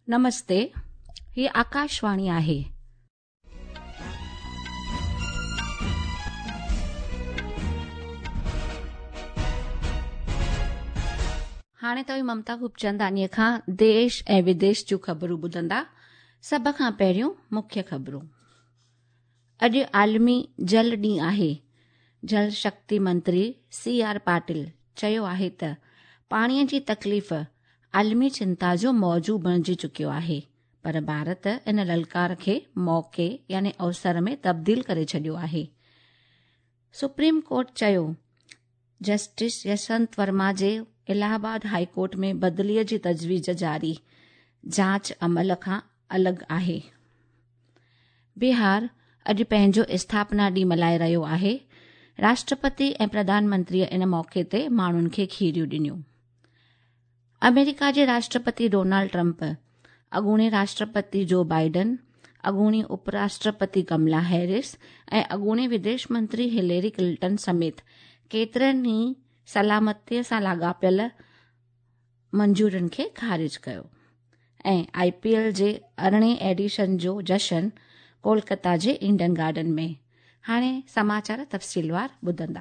नमस्ते, ही आकाशवाणी आहे। हाणे तव्हां ममता खूबचंदानीअ खां देश ऐं विदेश जूं ख़बरूं ॿुधंदा। सभ खां पहिरियों मुख्य ख़बरूं। अॼु आलमी जल ॾींहुं आहे। जल शक्ति मंत्री CR पाटिल चयो आहे त पाणीअ जी तकलीफ़ आलमी चिंता जो मौजू बणिजी चुकियो आहे, पर भारत इन ललकार खे मौक़े यानी अवसर में तब्दील करे छॾियो आहे। सुप्रीम कोर्ट चयो जस्टिस यशवंत वर्मा जे इलाहाबाद हाई कोर्ट में बदिलीअ जी तजवीज़ जारी, जांच अमल खां अलॻि आहे। बिहार अॼु पंहिंजो स्थापना ॾींहुं मल्हाए रहियो आहे। राष्ट्रपति ऐं प्रधानमंत्रीअ इन मौक़े ते माण्हुनि खे खीरियूं ॾिनियूं। अमेरिका जे राष्ट्रपति डोनाल्ड ट्रंप, अॻूणे राष्ट्रपति जो बाइडन, अॻूणी उपराष्ट्रपति कमला हैरिस ऐं अॻूणे विदेश मंत्री हिलेरी क्लिंटन समेत केतिरनि ई सलामतीअ सां लाॻापियल मंजूरियुनि खे ख़ारिज कयो। ऐं IPL जे 18 एडिशन जो जश्न कोलकाता जे ईडन गार्डन में। हाणे समाचार तफ़सीलवार ॿुधंदा।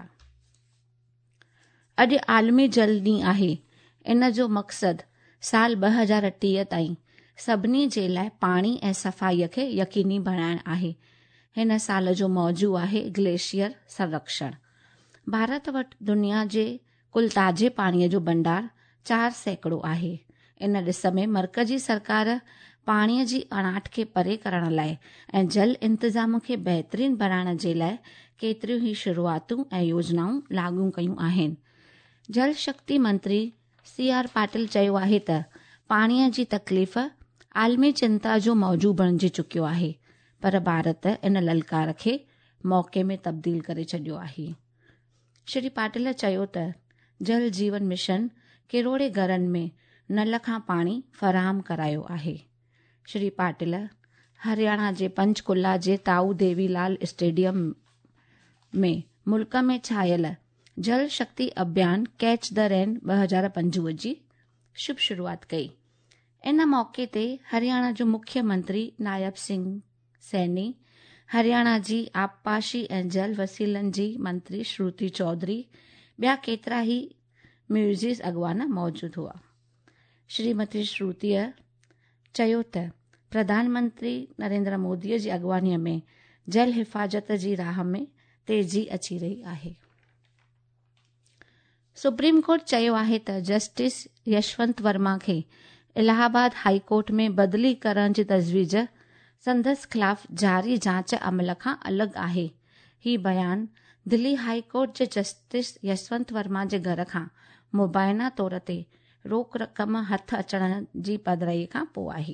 अॼु आलमी जल ॾींहुं आहे। इन जो मक़सदु साल 2030 ताईं सभिनी जे लाइ पाणी ऐं सफ़ाईअ खे यकीनी बणाइणु आहे। हिन साल जो मौजू आहे ग्लेशियर संरक्षण। भारत वटि दुनिया जे कुल ताज़े पाणीअ जो भंडार 4% आहे। इन ॾिस में मर्कज़ी सरकार पाणीअ जी अणाट खे परे करण लाइ ऐं जल इंतज़ाम खे बहितरीन बणाइण जे लाइ केतिरियूं ई शुरूआतूं ऐं योजनाऊं लागू कयूं आहिनि। जल शक्ति मंत्री CR पाटिल चयो आहे त पाणीअ जी तकलीफ़ आलमी चिंता जो मौजू बणिजी चुकियो आहे, पर भारत इन ललकार खे मौक़े में तब्दील करे छॾियो आहे। श्री पाटिल चयो त जल जीवन मिशन किरोड़े घरनि में नल खां पाणी फ़राहम करायो आहे। श्री पाटिल हरियाणा जे पंचकुला जे ताऊ देवीलाल स्टेडियम में मुल्क में छायल Jal Shakti Abhiyan catch the rain 2025 जी शुभ शुरूआत कई। इन मौक़े ते हरियाणा जो मुख्यमंत्री नायब सिंह सैनी, हरियाणा जी आबपाशी ऐं जल वसीलनि जी मंत्री श्रुति चौधरी, ॿिया केतिरा ई म्यूज़िस अॻवान मौजूद हुआ। श्रीमती श्रुतिअ चयो त प्रधानमंत्री नरेंद्र मोदीअ जी अॻवानीअ में जल हिफ़ाज़त जी राह में तेज़ी अची रही आहे। सुप्रीम कोर्ट चयो आहे त जस्टिस यशवंत वर्मा खे इलाहाबाद हाई कोर्ट में बदिली करण जी तजवीज़ संदसि ख़िलाफ़ जारी जांच अमल खां अलॻि आहे। ही बयान दिल्ली हाई कोर्ट जे जस्टिस यशवंत वर्मा जे घर खां मुबाइना तौर ते रोक रक़म हथ अचण जी पधिराई खां पोइ आहे।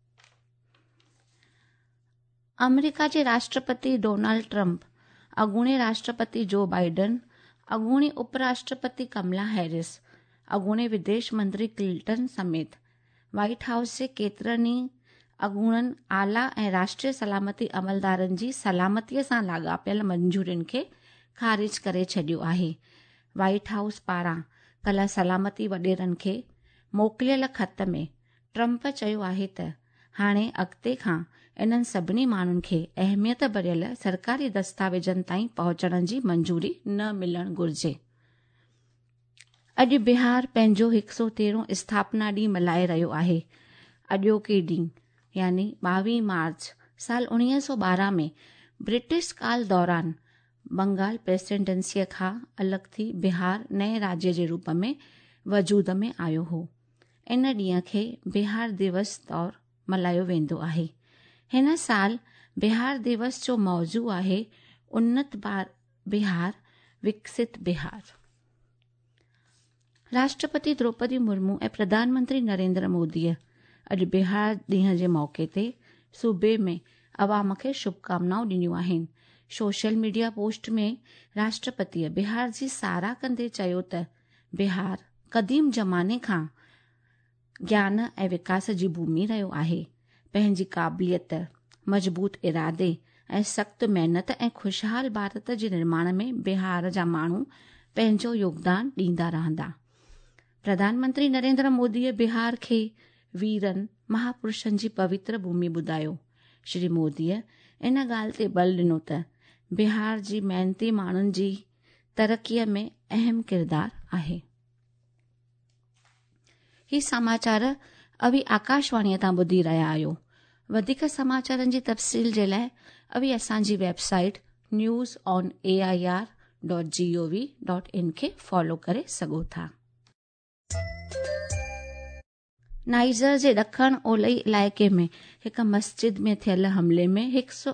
अमेरिका जे राष्ट्रपति डोनाल्ड ट्रंप, अॻूणे राष्ट्रपति जो बाइडन, अॻूणी उपराष्ट्रपति कमला हैरिस, अॻूणे विदेश मंत्री क्लिंटन समेत व्हाइट हाउस जे केतिरनि ई अॻूणनि आला ऐं राष्ट्रीय सलामती अमलदारनि जी सलामतीअ सां लाॻापियल मंजूरियुनि खे ख़ारिज करे छॾियो आहे। व्हाइट हाउस पारां कल्ह सलामती वॾेरनि खे मोकिलियल ख़त में ट्रंप चयो आहे त हाणे अॻिते खां इन्हनि सभिनी माण्हुनि खे अहमियत भरियल सरकारी दस्तावेजनि ताईं पहुचण जी मंजूरी न मिलणु घुर्जे। अॼु बिहार पंहिंजो 113 स्थापना ॾींहुं मल्हाए रहियो आहे। अॼोके ॾींहुं यानी 22 मार्च साल 1912 में ब्रिटिश काल दौरान बंगाल प्रेसिडेंसीअ खां अलॻि थी बिहार नए राज्य जे रूप में वजूद में आयो हो। इन ॾींहं खे बिहार दिवस तौरु मल्हायो वेंदो आहे। हिन साल बिहार दिवस जो मौजू आहे उन्नत बिहार विकसित बिहार। राष्ट्रपति द्रौपदी मुर्मू ऐं प्रधानमंत्री नरेंद्र मोदीअ अॼु बिहार ॾींहं जे मौक़े ते सूबे में अवाम खे शुभकामनाऊं ॾिनियूं आहिनि। सोशल मीडिया पोस्ट में राष्ट्रपतिअ बिहार जी साराह कंदे चयो त बिहार क़दीम ज़माने खां ज्ञान ऐं विकास जी भूमि रहियो आहे। पंहिंजी क़ाबिलियत, मज़बूत इरादे ऐं सख़्त महिनत ऐं खुशहाल भारत जे निर्माण में बिहार जा माण्हू पंहिंजो योगदान ॾींदा रहंदा। प्रधानमंत्री नरेंद्र मोदीअ बिहार खे वीरनि, महापुरुषनि जी पवित्र भूमि ॿुधायो। श्री मोदीअ इन ॻाल्हि ते बल ॾिनो त बिहार जी महिनती माण्हुनि जी तरक़ीअ में अहम किरदार आहे। ही समाचार अभी आकाशवाणीअ तां ॿुधी रहिया आहियो। वधीक समाचारनि जी तफ़सील जे लाइ अभी असांजी वेबसाइट newsonair.gov.in खे फॉलो करे सघो था। नाइजर जे ॾखण ओलही इलाइक़े में हिक मस्जिद में थियल हमले में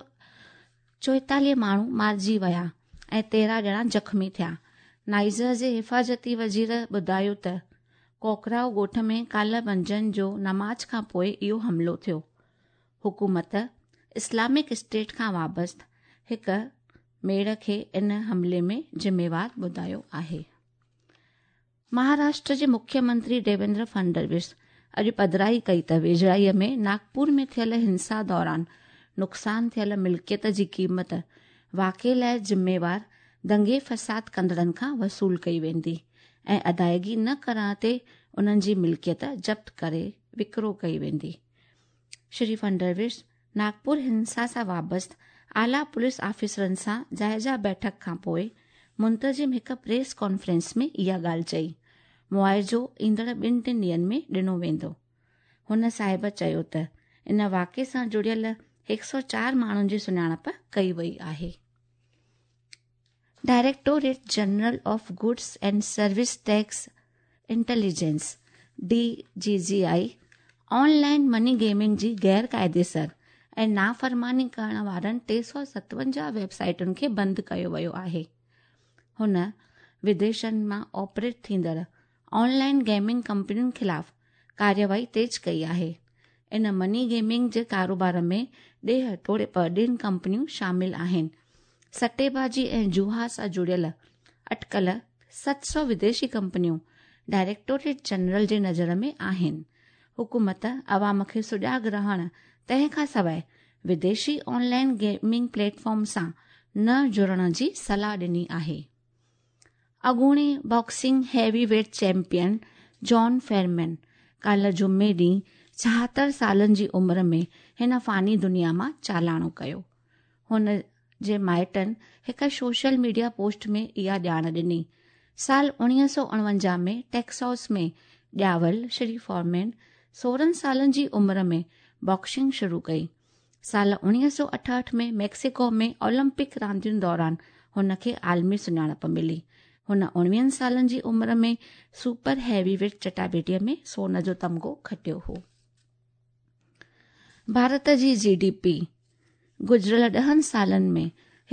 144 माण्हू मारिजी विया ऐं 13 ॼणा ज़ख़्मी थिया। नाइजर जे हिफ़ाज़ती वज़ीर ॿुधायो त कोकराव ॻोठ में काल्ह मंझंदि जो नमाज़ खां पोइ इहो हमिलो थियो। हुकूमत इस्लामिक स्टेट खां वाबस्तु हिक मेड़ खे इन हमले में ज़िम्मेवार ॿुधायो आहे। महाराष्ट्र जे मुख्यमंत्री देवेंद्र फडणवीस अॼु पधिराई कई त वेझड़ाईअ में नागपुर में थियल हिंसा दौरान नुक़सान थियल मिल्कियत जी क़ीमत वाक़े लाइ ज़िम्मेवार दंगे फ़साद कंदड़नि खां वसूल कई वेंदी ऐं अदायगी न करण ते उन्हनि जी मिल्कियत ज़ब्त करे विकिरो कई वेंदी। श्री फडणवीस नागपुर हिंसा सां वाबस्तु आला पुलिस ऑफिसरनि सां जाइज़ा बैठक खां पोइ मुंतज़िम हिक प्रेस कॉन्फ्रेंस में इहा ॻाल्हि चई। मुआवज़ो ईंदड़ 2-3 ॾींहनि में ॾिनो वेंदो। हुन साहिब चयो त इन वाक़े सां जुड़ियल 104 माण्हुनि जी सुञाणप कई वई आहे। Directorate general of goods and service tax intelligence DGGI online money gaming जी गैर क़ाइदेसर ऐं नाफ़रमानी करण वारनि 357 वेबसाइटुनि खे बंदि कयो वियो आहे। हुन विदेशनि मां ऑपरेट थींदड़ ऑनलाइन गेमिंग कंपनियुनि ख़िलाफ़ कार्यवाही तेज कई आहे। इन मनी गेमिंग जे कारोबार में ॾेह टोड़े परॾेन कंपनियूं शामिल आहिनि। सट्टेबाज़ी ऐं जुहा सां जुड़ियल अटकल 700 विदेशी कंपनियूं डायरेक्टोरेट जनरल जे नज़र में आहिनि। हुकूमत अवाम खे सुजाॻ रहण तंहिंखां सवाइ विदेशी ऑनलाइन गेमिंग प्लेटफॉर्म सां न जुड़ण जी सलाह ॾिनी आहे। अॻूणे बॉक्सिंग हैवीवेट चैंपियन जॉन फेरमैन काल्ह जुमे ॾींहुं 76 सालनि जी उमिरि में हिन फ़ानी दुनिया मां चालाणो कयो। हुन जे माइटनि हिक सोशल मीडिया पोस्ट में इहा ॼाण ॾिनी। साल 1949 में टेक्सास में ॼावल श्री फोरमैन 16 सालनि जी उमिरि में बॉक्सिंग शुरू कई। साल 1968 में मैक्सिको में ओलंपिक रांदियुनि दौरान हुन खे आलमी सुञाणप मिली। हुन 19 सालनि जी उमिरि में सुपर हैवीवेट चटाभेटीअ में सोन जो तमिग़ो खटियो हो। भारत जी GDP गुज़िरियल 10 सालनि में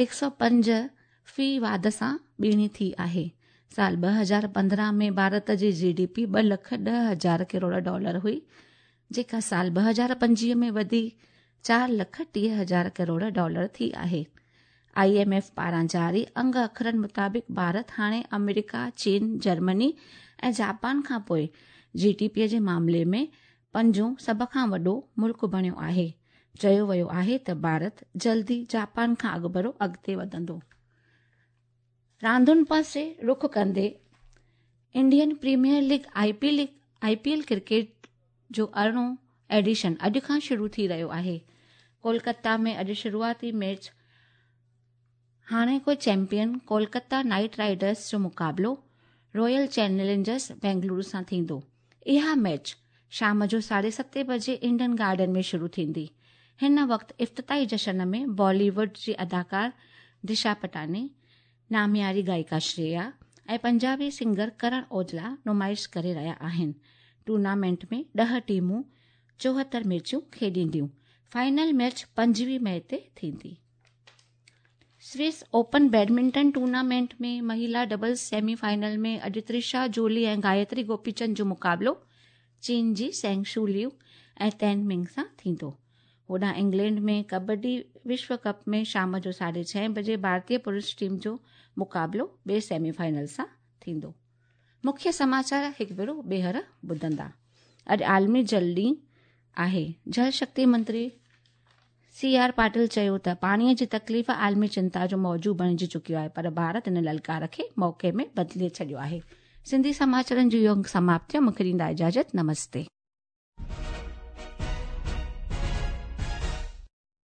105% सां ॿीणी थी आहे। साल 2015 में भारत जी GDP 2,10,000 करोड़ डॉलर हुई, जेका साल 2025 में वधी 4,30,000 करोड़ डॉलर थी आहे। IMF पारां जारी अंग अखरनि मुताबिक़ भारत हाणे अमेरिका, चीन, जर्मनी ऐं जापान खां पोइ GDP जे मामले में 5 सभ खां वॾो मुल्क बणियो आहे। चयो वियो आहे त भारत जल्दी जापान खां अॻिभरो अॻिते वधंदो। रांदुनि पासे रुख कंदे Indian premier league IPL cricket जो 18 एडिशन अॼु खां शुरू थी रहियो आहे। कोलकाता में अॼु शुरूआती मैच हाणेको चैंपियन कोलकाता नाइट राइडर्स जो मुक़ाबिलो रॉयल चैलेंजर्स बेंगलुरु सां थींदो। इहा मैच शाम जो 7:30 बजे ईडन गार्डन में शुरू थींदी। हिन वक़्तु इफ़्तिताही जश्न में बॉलीवुड जी अदाकार दिशा पटानी, नामियारी गायिका श्रेया ऐं पंजाबी सिंगर करण औजला नुमाइश करे रहिया आहिनि। टूर्नामेंट में 10 टीमूं 74 मैचूं खेॾींदियूं। फाइनल मैच 25 मई ते थींदी। स्विस ओपन बैडमिंटन टूर्नामेंट में महिला डबल्स सेमीफाइनल में अॼु त्रिशा जोली ऐं गायत्री गोपीचंद जो मुक़ाबिलो चीन जी सेंग शू लियू ऐं तैन मिंग सां थींदो। होॾां इंग्लैंड में कबड्डी विश्व कप में शाम जो 6:30 बजे भारतीय पुरुष टीम जो मुक़ाबिलो ॿिए सेमीफाइनल सां थींदो। मुख्य समाचार हिकु भेरो ॿीहर ॿुधंदा। अॼु आलमी जल ॾींहुं आहे। जल शक्ति मंत्री CR पाटिल चयो त पाणीअ जी तकलीफ़ आलमी चिंता जो मौजू बणिजी चुकियो आहे, पर भारत इन ललकार खे मौक़े में बदिले छॾियो आहे। सिंधी समाचारनि जो इहो समाप्त थियो। मूंखे ॾींदा इजाज़त। नमस्ते।